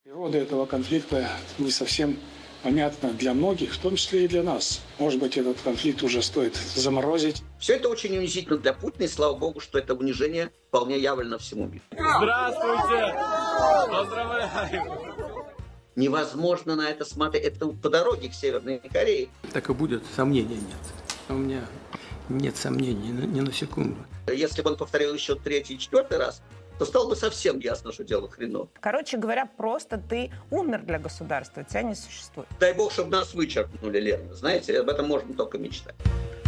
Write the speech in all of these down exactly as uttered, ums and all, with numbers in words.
Природа этого конфликта не совсем понятна для многих, в том числе и для нас. Может быть, этот конфликт уже стоит заморозить. Все это очень унизительно для Путина, и слава богу, что это унижение вполне явлено всему миру. Здравствуйте! Поздравляю! Невозможно на это смотреть. Это по дороге к Северной Корее. Так и будет, сомнений нет. У меня нет сомнений ни на секунду. Если бы он повторил еще третий и четвертый раз, то стало бы совсем ясно, что дело хреново. Короче говоря, просто ты умер для государства, тебя не существует. Дай бог, чтобы нас вычеркнули, Лена. Знаете, об этом можно только мечтать.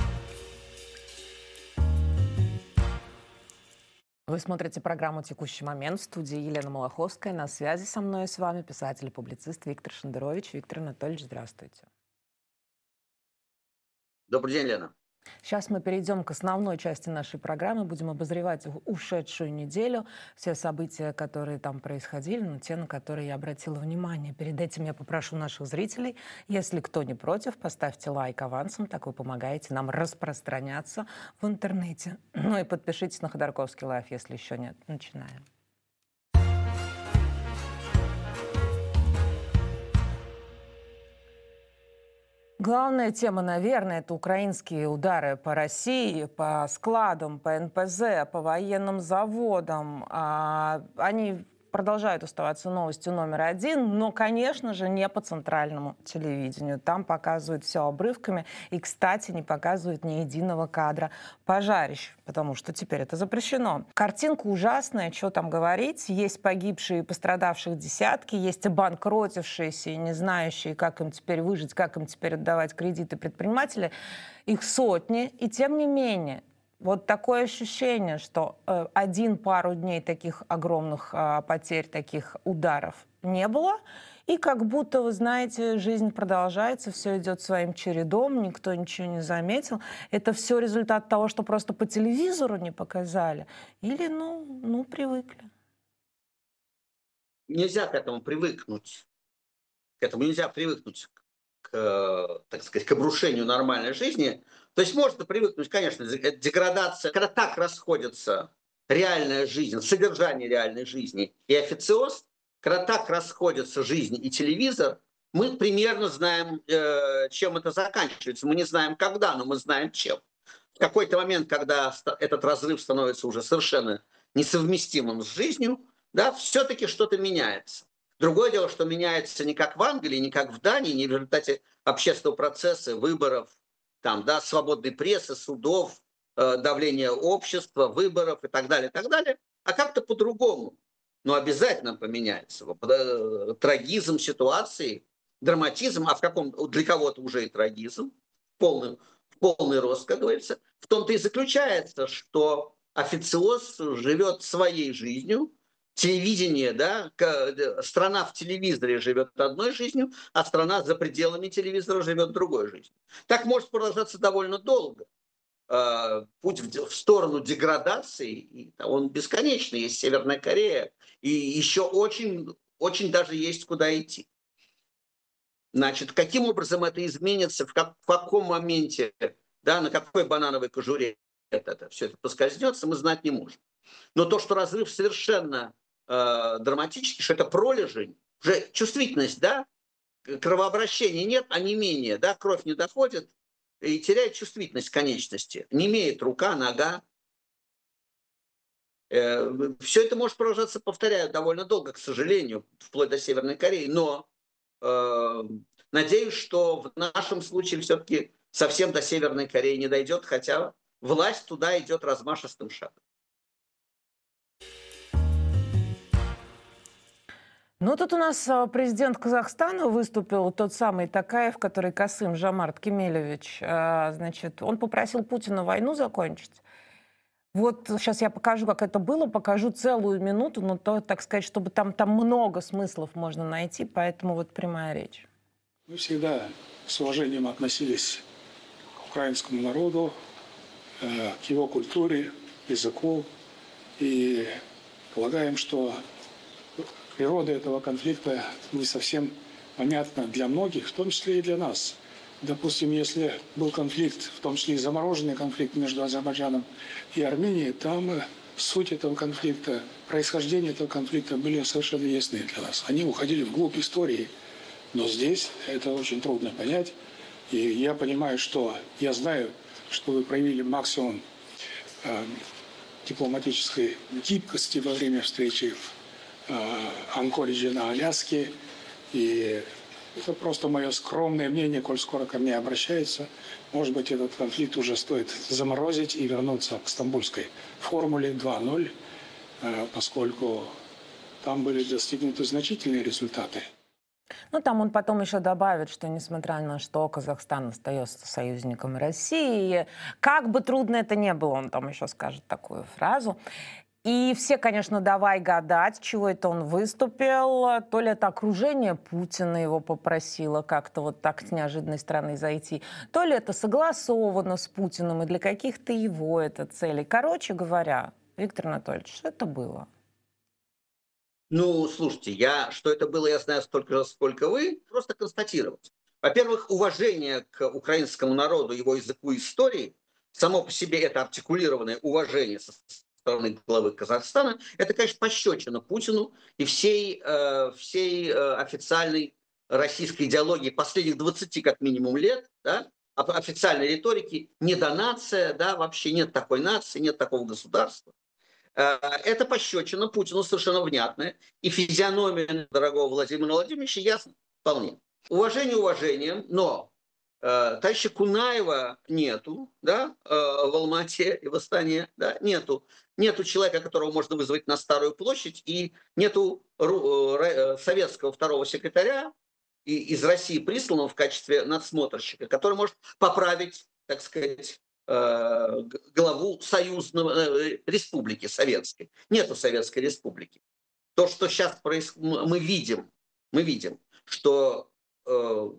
Вы смотрите программу «Текущий момент». В студии Елена Малаховская. На связи со мной и с вами писатель и публицист Виктор Шендерович. Виктор Анатольевич, здравствуйте. Добрый день, Лена. Сейчас мы перейдем к основной части нашей программы. Будем обозревать ушедшую неделю, все события, которые там происходили, но те, на которые я обратила внимание. Перед этим я попрошу наших зрителей, если кто не против, поставьте лайк авансом, так вы помогаете нам распространяться в интернете. Ну и подпишитесь на Ходорковский лайф, если еще нет. Начинаем. Главная тема, наверное, это украинские удары по России, по складам, по эн пэ зэ, по военным заводам. Они продолжают оставаться новостью номер один, но, конечно же, не по центральному телевидению. Там показывают все обрывками и, кстати, не показывают ни единого кадра пожарищ, потому что теперь это запрещено. Картинка ужасная, что там говорить. Есть погибшие и пострадавших десятки, есть обанкротившиеся и не знающие, как им теперь выжить, как им теперь отдавать кредиты предприниматели. Их сотни, и тем не менее, вот такое ощущение, что э, один пару дней таких огромных э, потерь, таких ударов не было. И как будто, вы знаете, жизнь продолжается, все идет своим чередом, никто ничего не заметил. Это все результат того, что просто по телевизору не показали. Или, ну, ну привыкли. Нельзя к этому привыкнуть. К этому нельзя привыкнуть, к, так сказать, к обрушению нормальной жизни. То есть можно привыкнуть, конечно, деградация, когда так расходятся реальная жизнь, содержание реальной жизни и официоз, когда так расходятся жизнь и телевизор, мы примерно знаем, э, чем это заканчивается. Мы не знаем когда, но мы знаем чем. В какой-то момент, когда этот разрыв становится уже совершенно несовместимым с жизнью, да, все-таки что-то меняется. Другое дело, что меняется не как в Англии, не как в Дании, не в результате общественного процесса, выборов, там, да, свободной прессы, судов, э, давления общества, выборов и так далее, и так далее, а как-то по-другому. Но обязательно поменяется. Трагизм ситуации, драматизм, а в каком, для кого-то уже и трагизм, полный, полный рост, как говорится, в том-то и заключается, что официоз живет своей жизнью, телевидение, да, страна в телевизоре живет одной жизнью, а страна за пределами телевизора живет другой жизнью. Так может продолжаться довольно долго. Путь в сторону деградации, он бесконечный. Есть Северная Корея, и еще очень, очень даже есть куда идти. Значит, каким образом это изменится, в, как, в каком моменте, да, на какой банановой кожуре это, это, все это поскользнется, мы знать не можем. Но то, что разрыв совершенно э, драматический, что это пролежень, уже чувствительность, да, кровообращения нет, а не менее, да, кровь не доходит и теряет чувствительность конечности. Не имеет рука, нога. Э, все это может продолжаться, повторяю, довольно долго, к сожалению, вплоть до Северной Кореи, но э, надеюсь, что в нашем случае все-таки совсем до Северной Кореи не дойдет, хотя власть туда идет размашистым шагом. Ну, тут у нас президент Казахстана выступил, тот самый Токаев, который Касым-Жомарт Кемелевич. Значит, он попросил Путина войну закончить. Вот сейчас я покажу, как это было, покажу целую минуту, но то, так сказать, чтобы там, там много смыслов можно найти, поэтому вот прямая речь. Мы всегда с уважением относились к украинскому народу, к его культуре, языку, и полагаем, что природа этого конфликта не совсем понятна для многих, в том числе и для нас. Допустим, если был конфликт, в том числе и замороженный конфликт между Азербайджаном и Арменией, там суть этого конфликта, происхождение этого конфликта были совершенно ясны для нас. Они уходили вглубь истории, но здесь это очень трудно понять. И я понимаю, что я знаю, что вы проявили максимум э, дипломатической гибкости во время встречи в э, Анкоридже на Аляске. И это просто мое скромное мнение, коль скоро ко мне обращается. Может быть, этот конфликт уже стоит заморозить и вернуться к стамбульской формуле два ноль, э, поскольку там были достигнуты значительные результаты. Ну, там он потом еще добавит, что несмотря на что Казахстан остается союзником России, как бы трудно это ни было, он там еще скажет такую фразу. И все, конечно, давай гадать, чего это он выступил. То ли это окружение Путина его попросило как-то вот так с неожиданной стороны зайти, то ли это согласовано с Путиным и для каких-то его это целей. Короче говоря, Виктор Анатольевич, что это было? Ну, слушайте, я, что это было, я знаю столько же, сколько вы. Просто констатировать. Во-первых, уважение к украинскому народу, его языку и истории, само по себе это артикулированное уважение со стороны главы Казахстана, это, конечно, пощечина Путину и всей, э, всей э, официальной российской идеологии последних двадцати как минимум лет, да, официальной риторики, недонация, да, вообще нет такой нации, нет такого государства. Это пощечина Путину совершенно внятная. И физиономия дорогого Владимира Владимировича ясна вполне. Уважение уважением, но э, товарища Кунаева нету, да, э, в Алмате и в Астане, да, нету. Нету человека, которого можно вызвать на Старую площадь, и нету э, советского второго секретаря и, из России присланного в качестве надсмотрщика, который может поправить, так сказать, главу союзной республики советской. Нету Советской Республики. То, что сейчас происходит, мы видим, мы видим, что э,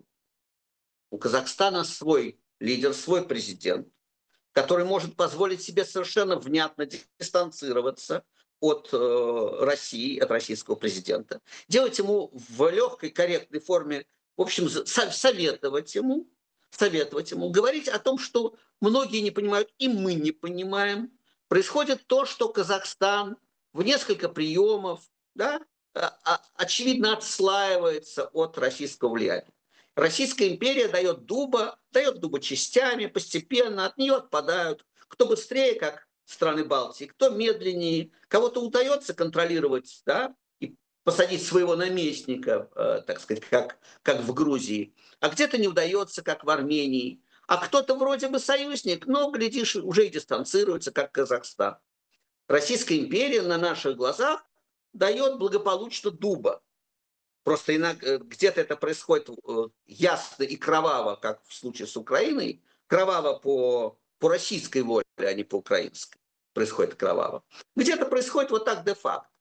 у Казахстана свой лидер, свой президент, который может позволить себе совершенно внятно дистанцироваться от э, России, от российского президента, делать ему в легкой, корректной форме, в общем, советовать ему, советовать ему, говорить о том, что многие не понимают, и мы не понимаем. Происходит то, что Казахстан в несколько приемов, да, очевидно отслаивается от российского влияния. Российская империя дает дуба, дает дуба частями, постепенно от нее отпадают. Кто быстрее, как страны Балтии, кто медленнее. Кого-то удается контролировать, да, и посадить своего наместника, э, так сказать, как, как в Грузии. А где-то не удается, как в Армении. А кто-то вроде бы союзник, но, глядишь, уже и дистанцируется, как Казахстан. Российская империя на наших глазах дает благополучно дуба. Просто иногда, где-то это происходит ясно и кроваво, как в случае с Украиной. Кроваво по, по российской воле, а не по украинской. Происходит кроваво. Где-то происходит вот так де-факто.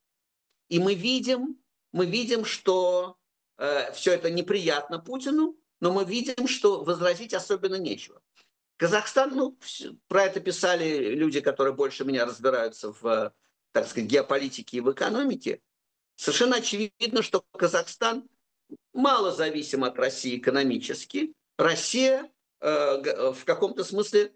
И мы видим, мы видим, что э, все это неприятно Путину, но мы видим, что возразить особенно нечего. Казахстан, ну, про это писали люди, которые больше меня разбираются в, так сказать, геополитике и в экономике. Совершенно очевидно, что Казахстан мало зависим от России экономически. Россия э, в каком-то смысле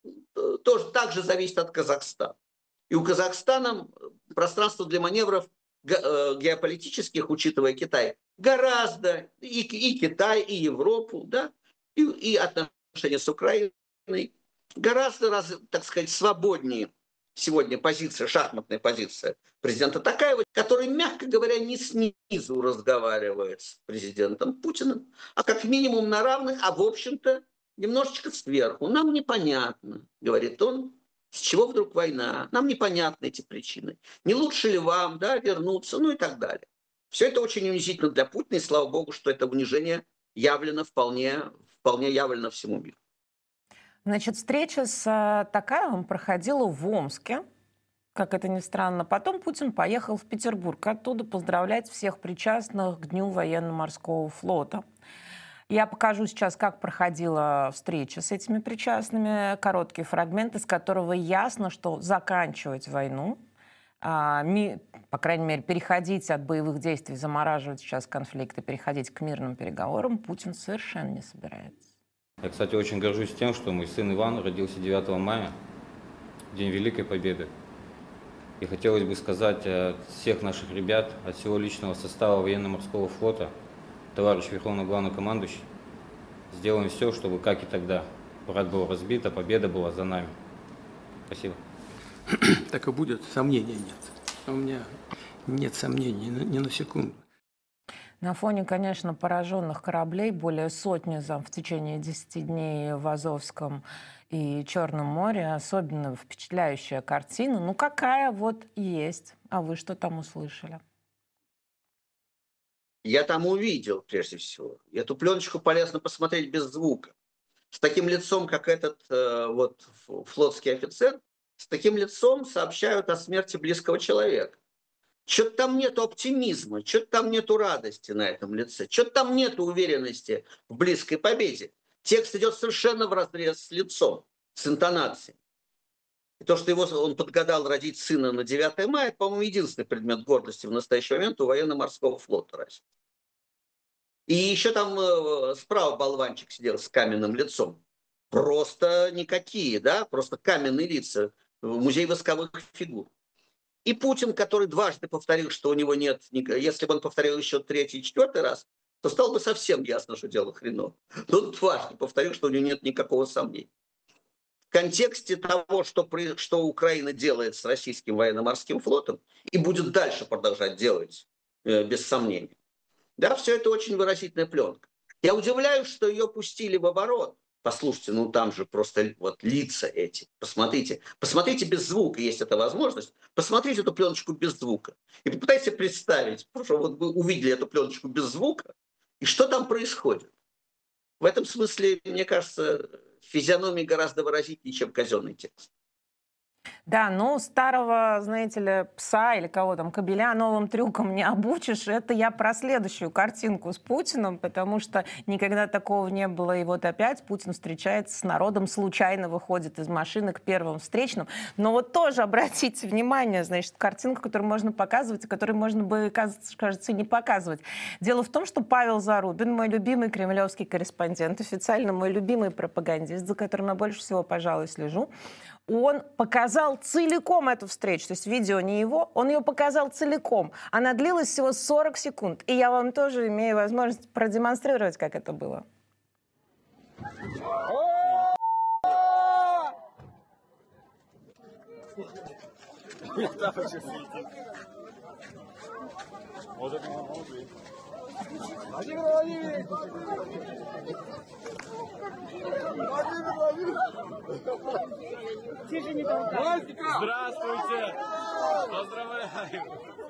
тоже также зависит от Казахстана. И у Казахстана пространство для маневров геополитических, учитывая Китай, гораздо, и, и Китай, и Европу, да, и, и отношения с Украиной, гораздо, раз, так сказать, свободнее сегодня позиция, шахматная позиция президента Токаева, который, мягко говоря, не снизу разговаривает с президентом Путиным, а как минимум на равных, а в общем-то немножечко сверху. Нам непонятно, говорит он, с чего вдруг война? Нам непонятны эти причины. Не лучше ли вам, да, вернуться, ну и так далее. Все это очень унизительно для Путина, и слава богу, что это унижение явлено вполне, вполне явлено всему миру. Значит, встреча с Токаевым проходила в Омске, как это ни странно. Потом Путин поехал в Петербург, оттуда поздравлять всех причастных к Дню военно-морского флота. Я покажу сейчас, как проходила встреча с этими причастными. Короткий фрагмент, из которого ясно, что заканчивать войну, а, ми, по крайней мере, переходить от боевых действий, замораживать сейчас конфликты, переходить к мирным переговорам Путин совершенно не собирается. Я, кстати, очень горжусь тем, что мой сын Иван родился девятого мая, в День Великой Победы. И хотелось бы сказать от всех наших ребят, от всего личного состава военно-морского флота, товарищ Верховный Главнокомандующий, сделаем все, чтобы, как и тогда, враг был разбит, а победа была за нами. Спасибо. Так и будет, сомнений нет. У меня нет сомнений ни на, ни на секунду. На фоне, конечно, пораженных кораблей, более сотни зам в течение десяти дней в Азовском и Черном море, особенно впечатляющая картина. Ну, какая вот есть. А вы что там услышали? Я там увидел, прежде всего. Эту пленочку полезно посмотреть без звука. С таким лицом, как этот э, вот флотский офицер, с таким лицом сообщают о смерти близкого человека. Что-то там нету оптимизма, что-то там нету радости на этом лице, что-то там нету уверенности в близкой победе. Текст идет совершенно вразрез с лицом, с интонацией. И то, что его, он подгадал родить сына на девятое мая, это, по-моему, единственный предмет гордости в настоящий момент у военно-морского флота России. И еще там э, справа болванчик сидел с каменным лицом. Просто никакие, да, просто каменные лица. Музей восковых фигур. И Путин, который дважды повторил, что у него нет, если бы он повторил еще третий и четвертый раз, то стало бы совсем ясно, что дело хреново. Но он дважды повторил, что у него нет никакого сомнения. В контексте того, что, при, что Украина делает с российским военно-морским флотом и будет дальше продолжать делать, э, без сомнения. Да, все это очень выразительная пленка. Я удивляюсь, что ее пустили в оборот. Послушайте, ну там же просто вот лица эти. Посмотрите. Посмотрите без звука, есть эта возможность. Посмотрите эту пленочку без звука. И попытайтесь представить, что вот вы увидели эту пленочку без звука, и что там происходит. В этом смысле, мне кажется, физиономия гораздо выразительнее, чем казенный текст. Да, ну, старого, знаете ли, пса или кого там, кобеля новым трюком не обучишь. Это я про следующую картинку с Путиным, потому что никогда такого не было. И вот опять Путин встречается с народом, случайно выходит из машины к первым встречным. Но вот тоже обратите внимание, значит, картинка, которую можно показывать, и которую можно бы, кажется, не показывать. Дело в том, что Павел Зарубин, мой любимый кремлевский корреспондент, официально мой любимый пропагандист, за которым я больше всего, пожалуй, слежу, он показал целиком эту встречу. То есть видео не его, он ее показал целиком. Она длилась всего сорок секунд. И я вам тоже имею возможность продемонстрировать, как это было. Владимир Владимирович! Владимир Владимирович! Тише, не толкай! Здравствуйте! Поздравляю!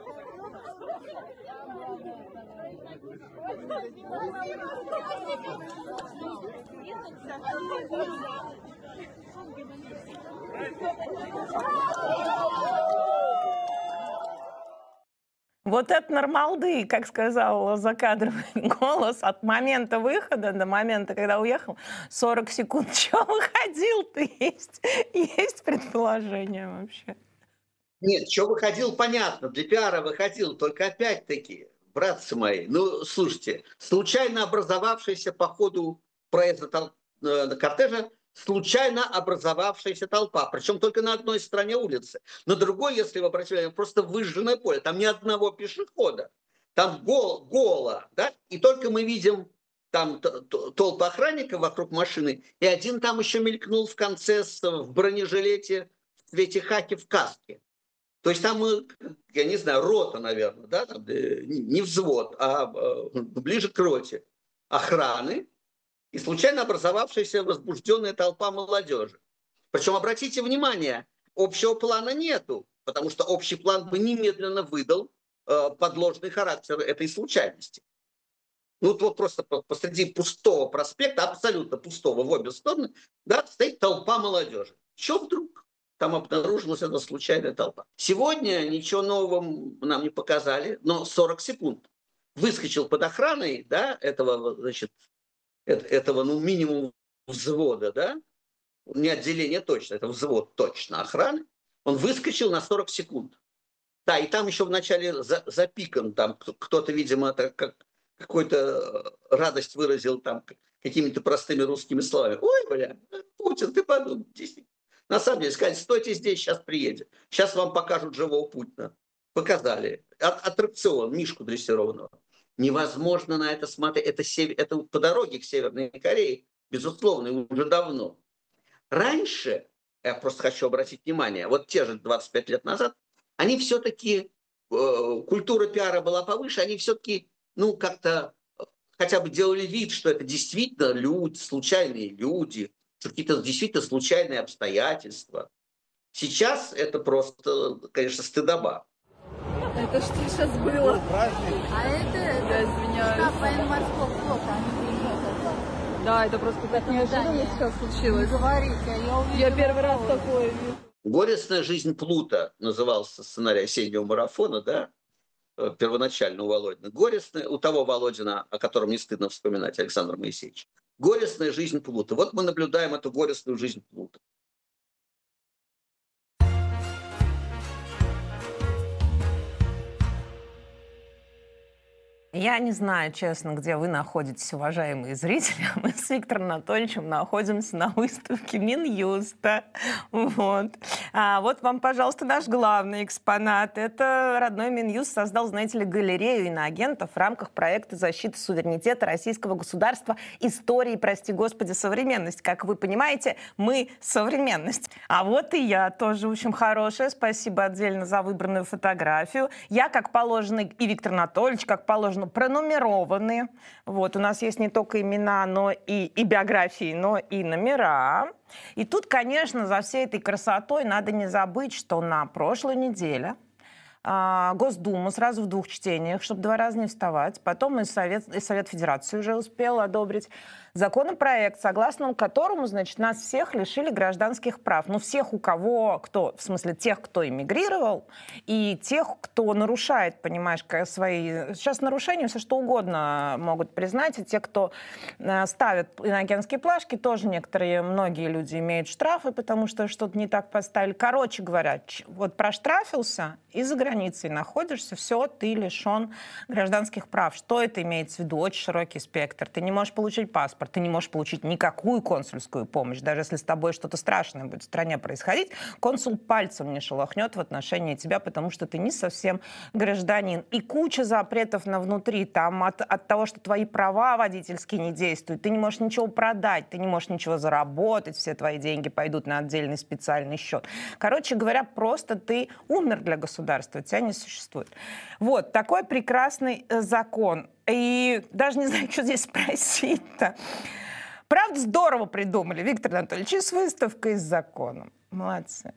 Вот это нормалды, как сказал закадровый голос, от момента выхода до момента, когда уехал, сорок секунд. Чего выходил-то? Есть, есть предположение вообще? Нет, что выходил, понятно, для пиара выходил, только опять-таки, братцы мои, ну, слушайте, случайно образовавшаяся по ходу проезда тол- э, кортежа, случайно образовавшаяся толпа, причем только на одной стороне улицы. На другой, если вы обратили внимание, просто выжженное поле, там ни одного пешехода, там гол, голо, да, и только мы видим там толпы охранников вокруг машины, и один там еще мелькнул в конце с, в бронежилете, в цвете хаки, в каске. То есть там, я не знаю, рота, наверное, да, там, не взвод, а ближе к роте охраны, и случайно образовавшаяся возбужденная толпа молодежи. Причем, обратите внимание, общего плана нету, потому что общий план бы немедленно выдал э, подложный характер этой случайности. Ну вот просто посреди пустого проспекта, абсолютно пустого в обе стороны, да, стоит толпа молодежи. Что вдруг? Там обнаружилась эта случайная толпа. Сегодня ничего нового нам не показали, но сорок секунд. Выскочил под охраной, да, этого, значит, этого, ну, минимум взвода, да, не отделение точно, это взвод точно охраны, он выскочил на сорок секунд. Да, и там еще вначале за, запикан, там кто-то, видимо, это как какую-то радость выразил там какими-то простыми русскими словами. Ой, бля, Путин, ты подумай, На самом деле, сказать, стойте здесь, сейчас приедем. Сейчас вам покажут живого Путина. Показали. От, аттракцион, мишку дрессированного. Невозможно на это смотреть. Это, север, это по дороге к Северной Корее, безусловно, и уже давно. Раньше, я просто хочу обратить внимание, вот те же двадцать пять лет назад, они все-таки, э, культура пиара была повыше, они все-таки, ну, как-то хотя бы делали вид, что это действительно люди, случайные люди, что какие-то действительно случайные обстоятельства. Сейчас это просто, конечно, стыдоба. Это что сейчас было? А это, это извиняюсь. штаб военно-морского флота, они приехали. Да, это просто какая-то неожиданность сейчас случилось. Не говорите, я увидела. Я первый раз такое вижу. «Горестная жизнь Плута» назывался сценарий осеннего марафона, да, первоначально у Володина. Горестная, у того Володина, о котором не стыдно вспоминать, Александра Моисеевича. «Горестная жизнь Плута». Вот мы наблюдаем эту горестную жизнь Плута. Я не знаю, честно, где вы находитесь, уважаемые зрители. Мы с Виктором Анатольевичем находимся на выставке Минюста. Вот. А вот вам, пожалуйста, наш главный экспонат. Это родной Минюст создал, знаете ли, галерею иноагентов в рамках проекта защиты суверенитета российского государства «Истории, прости господи, современность». Как вы понимаете, мы современность. А вот и я тоже очень хорошая. Спасибо отдельно за выбранную фотографию. Я, как положено, и Виктор Анатольевич, как положено, пронумерованы. Вот, у нас есть не только имена, но и, и биографии, но и номера. И тут, конечно, за всей этой красотой надо не забыть, что на прошлой неделе а, Госдума сразу в двух чтениях, чтобы два раза не вставать, потом и Совет, и Совет Федерации уже успел одобрить законопроект, согласно которому, значит, нас всех лишили гражданских прав. Ну, всех, у кого, кто, в смысле, тех, кто эмигрировал, и тех, кто нарушает, понимаешь, свои... Сейчас нарушения все что угодно могут признать, и те, кто ставят иноагентские плашки, тоже некоторые, многие люди имеют штрафы, потому что что-то не так поставили. Короче говоря, вот проштрафился и за границей находишься, все, ты лишен гражданских прав. Что это имеется в виду? Очень широкий спектр. Ты не можешь получить паспорт, ты не можешь получить никакую консульскую помощь. Даже если с тобой что-то страшное будет в стране происходить, консул пальцем не шелохнет в отношении тебя, потому что ты не совсем гражданин. И куча запретов на внутри, там от, от того, что твои права водительские не действуют, ты не можешь ничего продать, ты не можешь ничего заработать, все твои деньги пойдут на отдельный специальный счет. Короче говоря, просто ты умер для государства, тебя не существует. Вот, такой прекрасный закон. И даже не знаю, что здесь спросить-то. Правда, здорово придумали, Виктор Анатольевич, и с выставкой, и с законом. Молодцы.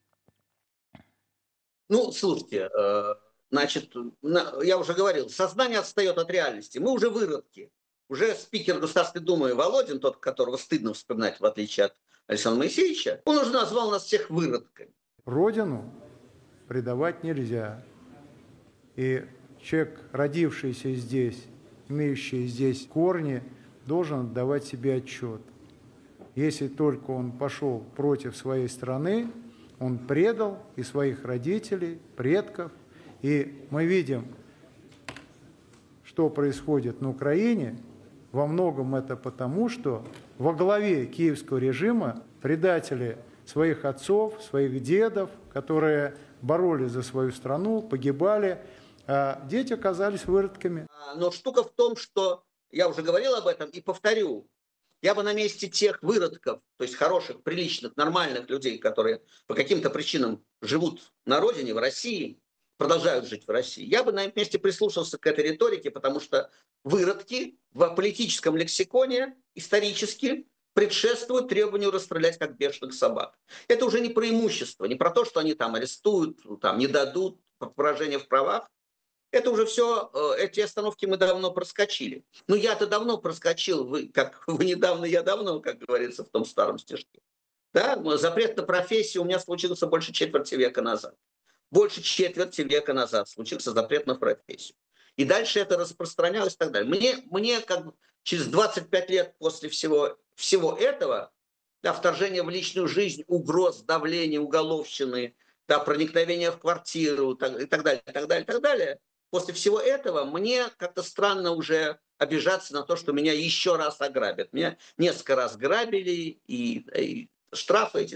Ну, слушайте, значит, я уже говорил, сознание отстает от реальности. Мы уже выродки. Уже спикер Государственной Думы Володин, тот, которого стыдно вспоминать, в отличие от Александра Моисеевича, он уже назвал нас всех выродками. Родину предавать нельзя. И человек, родившийся здесь, имеющий здесь корни, должен отдавать себе отчет. Если только он пошел против своей страны, он предал и своих родителей, предков. И мы видим, что происходит на Украине. Во многом это потому, что во главе киевского режима предатели своих отцов, своих дедов, которые боролись за свою страну, погибали, а дети оказались выродками. Но штука в том, что я уже говорил об этом и повторю. Я бы на месте тех выродков, то есть хороших, приличных, нормальных людей, которые по каким-то причинам живут на родине, в России, продолжают жить в России, я бы на их месте прислушался к этой риторике, потому что выродки в политическом лексиконе исторически предшествуют требованию расстрелять как бешеных собак. Это уже не про имущество, не про то, что они там арестуют, там не дадут, поражение в правах. Это уже все, эти остановки мы давно проскочили. Ну, я-то давно проскочил, вы, как вы недавно, я давно, как говорится в том старом стишке. Да? Запрет на профессию у меня случился больше четверти века назад. Больше четверти века назад случился запрет на профессию. И дальше это распространялось и так далее. Мне, мне как бы через двадцать пять лет после всего, всего этого, да, вторжения в личную жизнь, угроз, давления, уголовщины, да, проникновения в квартиру так, и так далее, и так далее, и так далее, после всего этого мне как-то странно уже обижаться на то, что меня еще раз ограбят. Меня несколько раз грабили, и, и штрафы эти и так далее.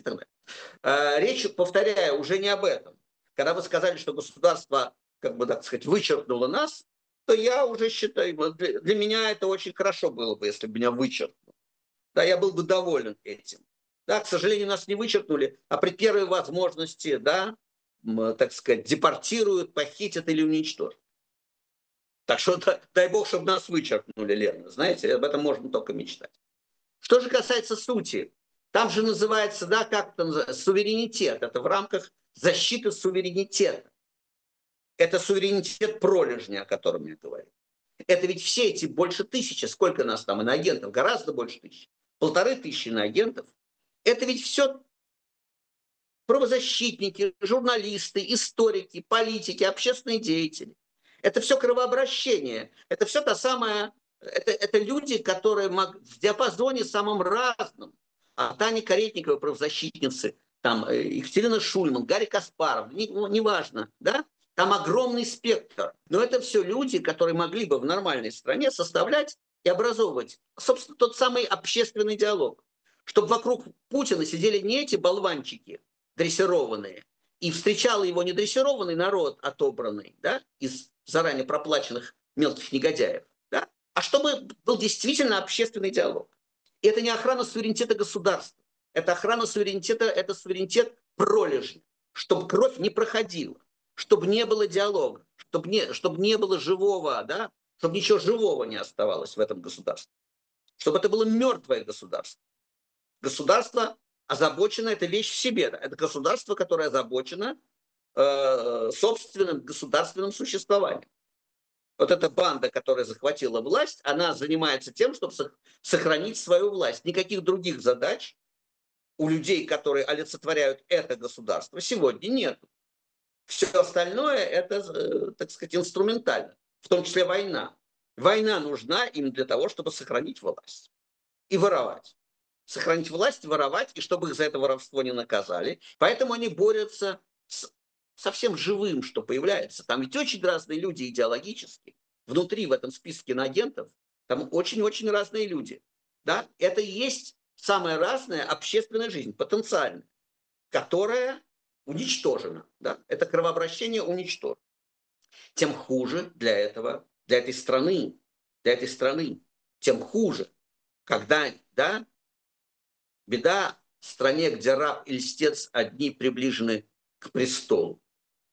Речь, повторяю, уже не об этом. Когда вы сказали, что государство, как бы так сказать, вычеркнуло нас, то я уже считаю, для, для меня это очень хорошо было бы, если бы меня вычеркнуло. Да, я был бы доволен этим. Да, к сожалению, нас не вычеркнули, а при первой возможности, да, так сказать, депортируют, похитят или уничтожат. Так что дай бог, чтобы нас вычеркнули, Лена. Знаете, об этом можно только мечтать. Что же касается сути, там же называется, да, как это называется, суверенитет. Это в рамках защиты суверенитета. Это суверенитет пролежня, о котором я говорю. Это ведь все эти больше тысячи, сколько нас там иноагентов, гораздо больше тысячи, полторы тысячи иноагентов. Это ведь все правозащитники, журналисты, историки, политики, общественные деятели. Это все кровообращение. Это все та самая... Это, это люди, которые мог, в диапазоне самом разном. А Таня Каретникова, правозащитницы, там, Екатерина Шульман, Гарри Каспаров, неважно, не да? Там огромный спектр. Но это все люди, которые могли бы в нормальной стране составлять и образовывать, собственно, тот самый общественный диалог. Чтобы вокруг Путина сидели не эти болванчики дрессированные, и встречал его не дрессированный народ, отобранный, да, из заранее проплаченных мелких негодяев, да, а чтобы был действительно общественный диалог. И это не охрана суверенитета государства, это охрана суверенитета, это суверенитет пролежня, чтобы кровь не проходила, чтобы не было диалога, чтобы не, чтобы не было живого, да, чтобы ничего живого не оставалось в этом государстве, чтобы это было мертвое государство. Государство озабочено, это вещь в себе, это государство, которое озабочено э, собственным государственным существованием. Вот эта банда, которая захватила власть, она занимается тем, чтобы сохранить свою власть. Никаких других задач у людей, которые олицетворяют это государство, сегодня нет. Все остальное это, э, так сказать, инструментально, в том числе война. Война нужна им для того, чтобы сохранить власть и воровать. Сохранить власть, воровать, и чтобы их за это воровство не наказали. Поэтому они борются с совсем живым, что появляется. Там ведь очень разные люди идеологически. Внутри, в этом списке иноагентов, там очень-очень разные люди. Да? Это и есть самая разная общественная жизнь, потенциальная, которая уничтожена. Да? Это кровообращение уничтожено. Тем хуже для этого, для этой страны, для этой страны, тем хуже, когда, да, беда в стране, где раб и льстец одни приближены к престолу.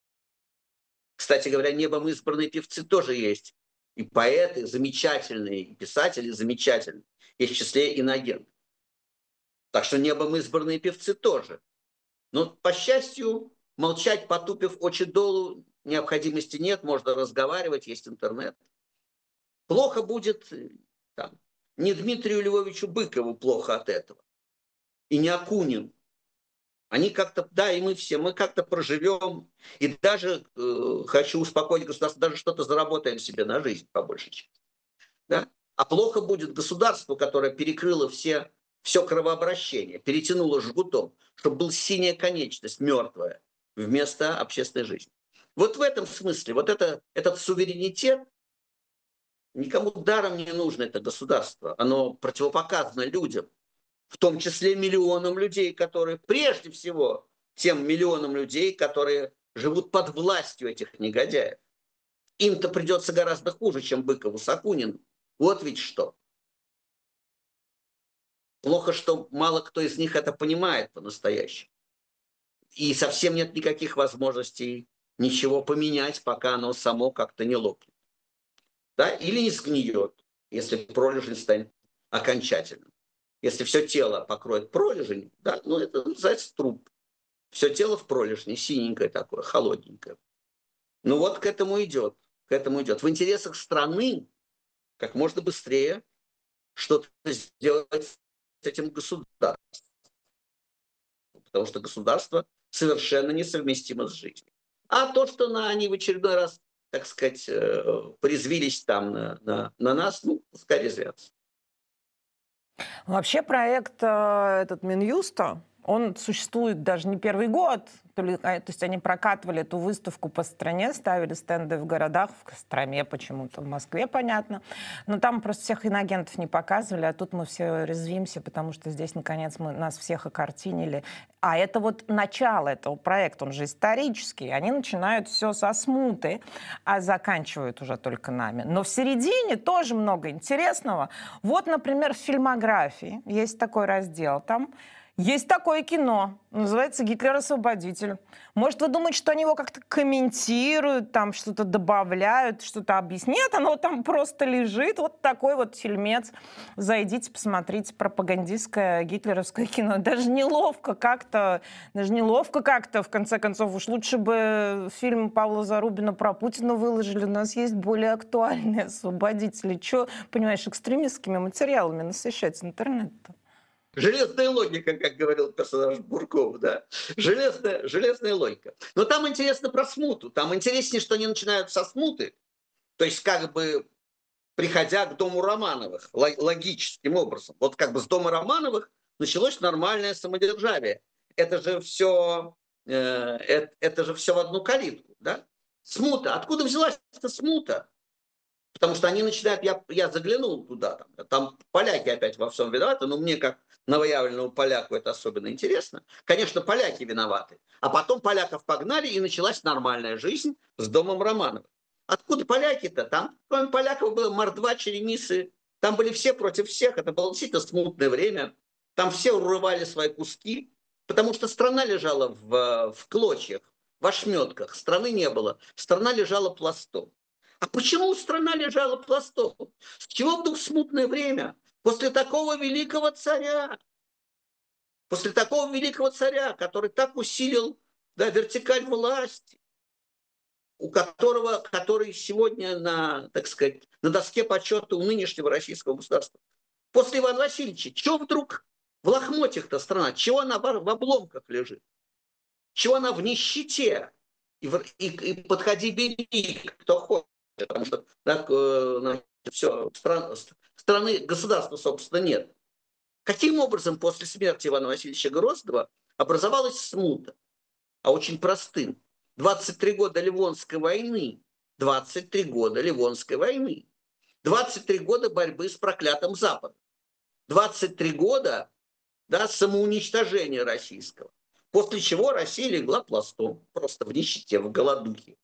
Кстати говоря, небом избранные певцы тоже есть. И поэты замечательные, и писатели замечательные. Есть в числе иноагентов. Так что небом избранные певцы тоже. Но, по счастью, молчать, потупив очи долу, необходимости нет. Можно разговаривать, есть интернет. Плохо будет там, не Дмитрию Львовичу Быкову плохо от этого. И не Акунин. Они как-то, да, и мы все, мы как-то проживем. И даже, э, хочу успокоить государство, даже что-то заработаем себе на жизнь, по большей части. Да? А плохо будет государству, которое перекрыло все, все кровообращение, перетянуло жгутом, чтобы была синяя конечность, мертвая, вместо общественной жизни. Вот в этом смысле, вот это, этот суверенитет, никому даром не нужно это государство. Оно противопоказано людям. В том числе миллионам людей, которые, прежде всего, тем миллионам людей, которые живут под властью этих негодяев. Им-то придется гораздо хуже, чем Быкову с Акуниным. Вот ведь что. Плохо, что мало кто из них это понимает по-настоящему. И совсем нет никаких возможностей ничего поменять, пока оно само как-то не лопнет. Да? Или не сгниет, если пролежень станет окончательным. Если все тело покроет пролежень, да, ну это называется труп. Все тело в пролежне, синенькое такое, холодненькое. Ну вот к этому идет, к этому идет. В интересах страны как можно быстрее что-то сделать с этим государством. Потому что государство совершенно несовместимо с жизнью. А то, что на, они в очередной раз, так сказать, порезвились там на, на, на нас, ну, пускай резвятся. Вообще проект этот Минюста, Он существует даже не первый год. То, ли, то есть они прокатывали эту выставку по стране, ставили стенды в городах, в Костроме почему-то, в Москве, понятно. Но там просто всех иноагентов не показывали, а тут мы все резвимся, потому что здесь, наконец, мы, нас всех окартинили. А это вот начало этого проекта, он же исторический. Они начинают все со смуты, а заканчивают уже только нами. Но в середине тоже много интересного. Вот, например, в фильмографии есть такой раздел там. Есть такое кино, называется «Гитлер-освободитель». Может, вы думаете, что они его как-то комментируют, там что-то добавляют, что-то объясняют? Оно там просто лежит. Вот такой вот фильмец. Зайдите, посмотрите пропагандистское гитлеровское кино. Даже неловко как-то, даже неловко как-то, в конце концов. Уж лучше бы фильм Павла Зарубина про Путина выложили. У нас есть более актуальные освободители. Чего, понимаешь, экстремистскими материалами насыщать интернет-то? Железная логика, как говорил персонаж Бурков, да. Железная, железная логика. Но там интересно про смуту. Там интереснее, что они начинают со смуты. То есть как бы приходя к дому Романовых логическим образом. Вот как бы с дома Романовых началось нормальное самодержавие. Это же все, э, это, это же все в одну калитку, да. Смута. Откуда взялась эта смута? Потому что они начинают, я, я заглянул туда, там, там поляки опять во всем виноваты, но мне как новоявленному поляку это особенно интересно. Конечно, поляки виноваты. А потом поляков погнали, и началась нормальная жизнь с домом Романовых. Откуда поляки-то? Там, кроме поляков, было мордва, черемисы. Там были все против всех. Это было действительно смутное время. Там все урывали свои куски, потому что страна лежала в, в клочьях, в ошметках. Страны не было. Страна лежала пластом. А почему страна лежала пластом? С чего вдруг смутное время? После такого великого царя, после такого великого царя, который так усилил, да, вертикаль власти, у которого, который сегодня на, так сказать, на доске почета у нынешнего российского государства. После Ивана Васильевича, чего вдруг в лохмотьях-то страна? Чего она в обломках лежит? Чего она в нищете? И, и, и подходи, бери, кто хочет. Потому что так, э, все, стран, страны, государства, собственно, нет. Каким образом после смерти Ивана Васильевича Грозного образовалась смута? А очень простым. двадцать три года Ливонской войны. двадцать три года Ливонской войны. двадцать три года борьбы с проклятым Западом. двадцать три года, да, самоуничтожения российского. После чего Россия легла пластом. Просто в нищете, в голодухе.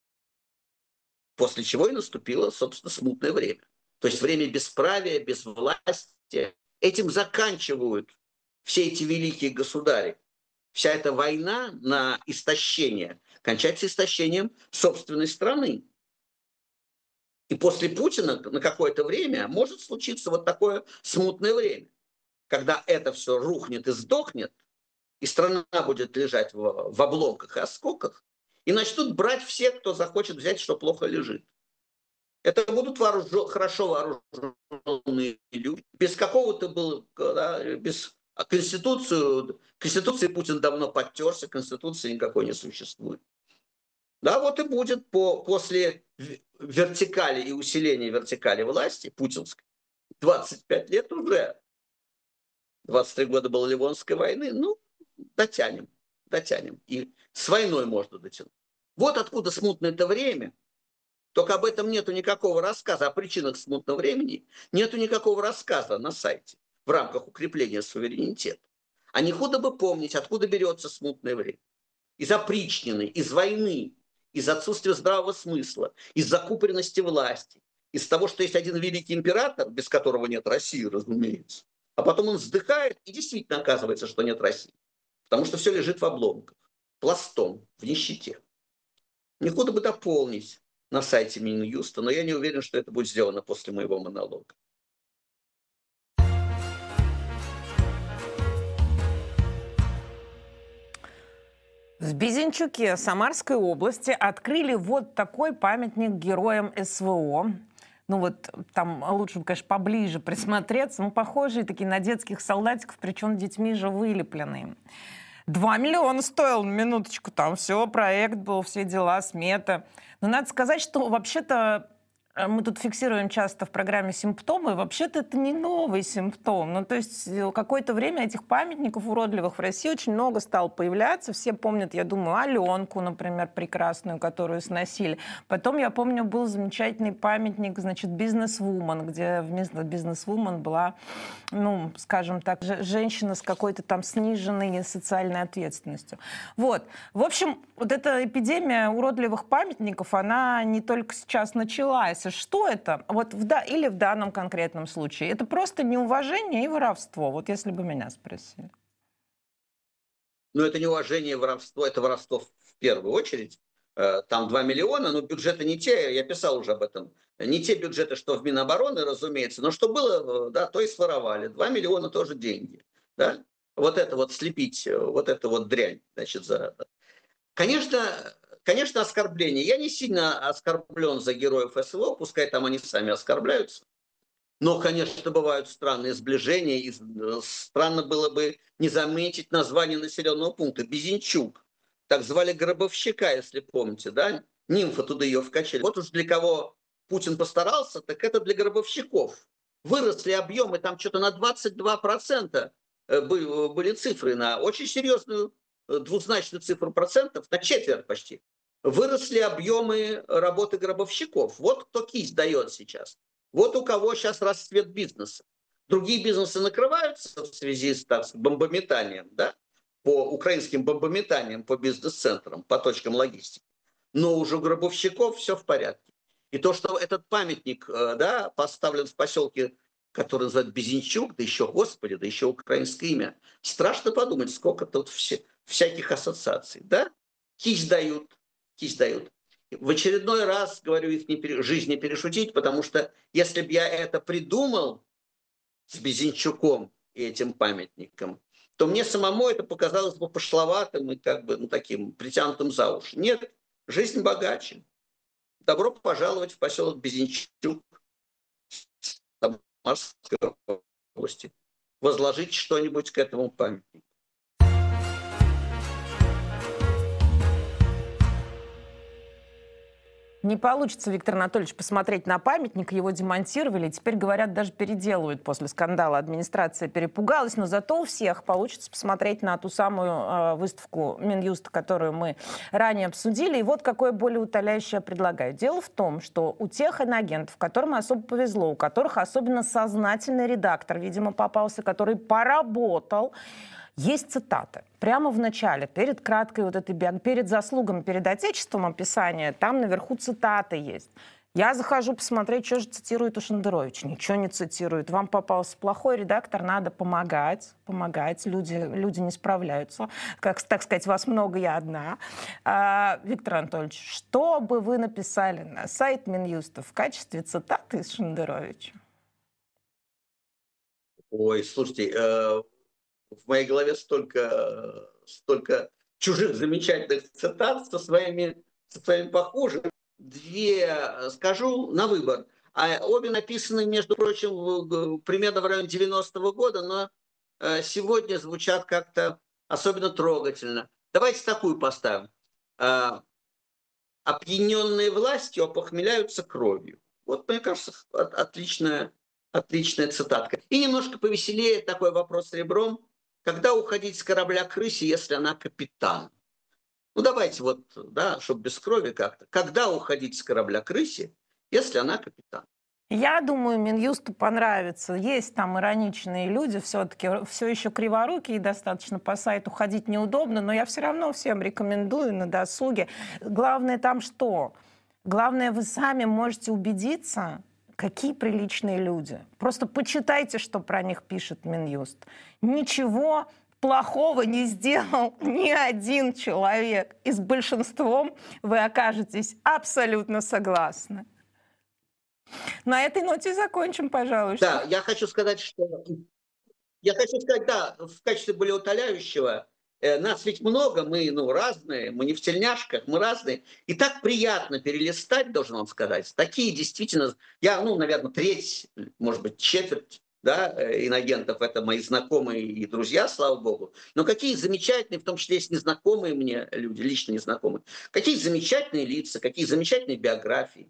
После чего и наступило, собственно, смутное время. То есть время бесправия, безвластия. Этим заканчивают все эти великие государи. Вся эта война на истощение кончается истощением собственной страны. И после Путина на какое-то время может случиться вот такое смутное время, когда это все рухнет и сдохнет, и страна будет лежать в, в обломках и осколках, и начнут брать всех, кто захочет взять, что плохо лежит. Это будут вооружен, хорошо вооруженные люди. Без какого-то было, да, без Конституцию, Конституции Путин давно подтерся, Конституции никакой не существует. Да, вот и будет по, после вертикали и усиления вертикали власти путинской двадцать пять лет уже. двадцать три года было Ливонской войны, ну, дотянем, дотянем. И с войной можно дотянуть. Вот откуда смутное это время. Только об этом нету никакого рассказа, о причинах смутного времени нету никакого рассказа на сайте в рамках укрепления суверенитета. А не худо бы помнить, откуда берется смутное время. Из опричнины, из войны, из отсутствия здравого смысла, из закупоренности власти, из того, что есть один великий император, без которого нет России, разумеется. А потом он вздыхает, и действительно оказывается, что нет России. Потому что все лежит в обломках, пластом, в нищете. Не худо бы дополнить на сайте Минюста, но я не уверен, что это будет сделано после моего монолога. В Безенчуке Самарской области открыли вот такой памятник героям СВО. Ну вот там лучше, конечно, поближе присмотреться. Ну, похожие такие на детских солдатиков, причем детьми же вылепленные. Два миллиона стоил, на минуточку, там все, проект был, все дела, смета. Но надо сказать, что вообще-то Мы тут фиксируем часто в программе симптомы. Вообще-то это не новый симптом. Ну, то есть какое-то время этих памятников уродливых в России очень много стало появляться. Все помнят, я думаю, Аленку, например, прекрасную, которую сносили. Потом, я помню, был замечательный памятник, значит, бизнес-вумен, где вместо бизнес-вумен была, ну, скажем так, женщина с какой-то там сниженной социальной ответственностью. Вот. В общем, вот эта эпидемия уродливых памятников, она не только сейчас началась. Что это? Вот в, да, или в данном конкретном случае? Это просто неуважение и воровство, вот если бы меня спросили. Ну, это неуважение и воровство, это воровство в первую очередь. Там два миллиона, но бюджеты не те, я писал уже об этом, не те бюджеты, что в Минобороны, разумеется, но что было, да, то и своровали. два миллиона тоже деньги. Да? Вот это вот слепить, вот это вот дрянь, значит, за... Конечно, Конечно, оскорбление. Я не сильно оскорблен за героев СВО, пускай там они сами оскорбляются. Но, конечно, бывают странные сближения. И странно было бы не заметить название населенного пункта. Безенчук. Так звали гробовщика, если помните, да? Нимфа туда ее вкачали. Вот уж для кого Путин постарался, так это для гробовщиков. Выросли объемы, там что-то на двадцать два процента были цифры, на очень серьезную двузначную цифру процентов, на четверть почти. Выросли объемы работы гробовщиков. Вот кто кисть дает сейчас. Вот у кого сейчас расцвет бизнеса. Другие бизнесы накрываются в связи с, так, с бомбометанием, да? По украинским бомбометаниям, по бизнес-центрам, по точкам логистики. Но уже у гробовщиков все в порядке. И то, что этот памятник, да, поставлен в поселке, который называют Безенчук, да еще, господи, да еще украинское имя. Страшно подумать, сколько тут все, всяких ассоциаций, да? Кисть дают. Кисть дают. В очередной раз, говорю, их не пере... жизнь не перешутить, потому что если бы я это придумал с Безенчуком и этим памятником, то мне самому это показалось бы пошловатым и как бы, ну, таким притянутым за уши. Нет, жизнь богаче. Добро пожаловать в поселок Безенчук Самарской области. Возложить что-нибудь к этому памятнику. Не получится, Виктор Анатольевич, посмотреть на памятник, его демонтировали, теперь, говорят, даже переделывают после скандала. Администрация перепугалась, но зато у всех получится посмотреть на ту самую э, выставку Минюста, которую мы ранее обсудили. И вот какое более утоляющее предлагаю. Дело в том, что у тех иноагентов, которым особо повезло, у которых особенно сознательный редактор, видимо, попался, который поработал, есть цитаты. Прямо в начале, перед краткой вот этой биографией, перед заслугами перед Отечеством описания, там наверху цитаты есть. Я захожу посмотреть, что же цитирует у Шендерович. Ничего не цитирует. Вам попался плохой редактор, надо помогать. Помогать. Люди, люди не справляются. Как, так сказать, вас много, я одна. А, Виктор Анатольевич, что бы вы написали на сайт Минюста в качестве цитаты из Шендеровича? Ой, слушайте, э в моей голове столько, столько чужих замечательных цитат со своими, со своими похожими. Две скажу на выбор. А обе написаны, между прочим, примерно в районе девяностого года, но сегодня звучат как-то особенно трогательно. Давайте такую поставим. Опьяненные властью опохмеляются кровью. Вот, мне кажется, отличная, отличная цитатка. И немножко повеселее такой вопрос ребром. Когда уходить с корабля крысе, если она капитан? Ну, давайте вот, да, чтобы без крови как-то. Когда уходить с корабля крысе, если она капитан? Я думаю, Минюсту понравится. Есть там ироничные люди, все-таки все еще криворукие достаточно, по сайту ходить неудобно, но я все равно всем рекомендую на досуге. Главное там что? Главное, вы сами можете убедиться, какие приличные люди. Просто почитайте, что про них пишет Минюст. Ничего плохого не сделал ни один человек. И с большинством вы окажетесь абсолютно согласны. На этой ноте закончим, пожалуй. Да, я хочу сказать, что... Я хочу сказать, да, в качестве более утоляющего, э, нас ведь много, мы, ну, разные, мы не в тельняшках, мы разные. И так приятно перелистать, должен вам сказать. Такие действительно... Я, ну, наверное, треть, может быть, четверть, да, инагентов, это мои знакомые и друзья, слава богу. Но какие замечательные, в том числе есть незнакомые мне люди, лично незнакомые, какие замечательные лица, какие замечательные биографии.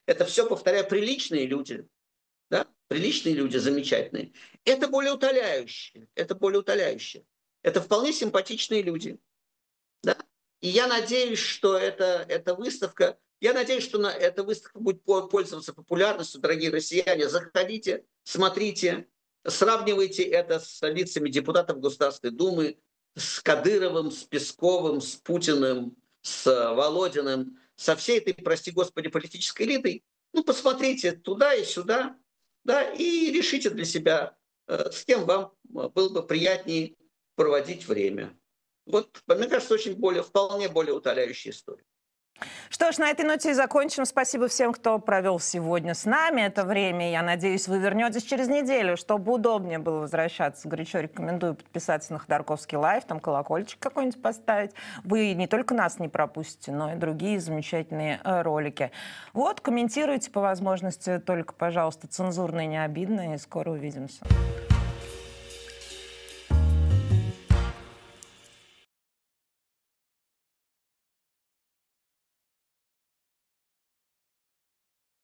Это все, повторяю, приличные люди. Да? Приличные люди, замечательные. Это более утоляющие. Это более утоляющие. Это вполне симпатичные люди. Да? И я надеюсь, что это, эта выставка, я надеюсь, что на, эта выставка будет пользоваться популярностью, дорогие россияне. Заходите, смотрите, сравнивайте это с лицами депутатов Государственной Думы, с Кадыровым, с Песковым, с Путиным, с Володиным, со всей этой, прости господи, политической элитой. Ну, посмотрите туда и сюда, да, и решите для себя, с кем вам было бы приятнее проводить время. Вот, мне кажется, очень более, вполне более утоляющая история. Что ж, на этой ноте и закончим. Спасибо всем, кто провел сегодня с нами это время. Я надеюсь, вы вернетесь через неделю, чтобы удобнее было возвращаться. Горячо рекомендую подписаться на Ходорковский лайв, там колокольчик какой-нибудь поставить. Вы не только нас не пропустите, но и другие замечательные ролики. Вот, комментируйте по возможности, только, пожалуйста, цензурно и не обидно. И скоро увидимся.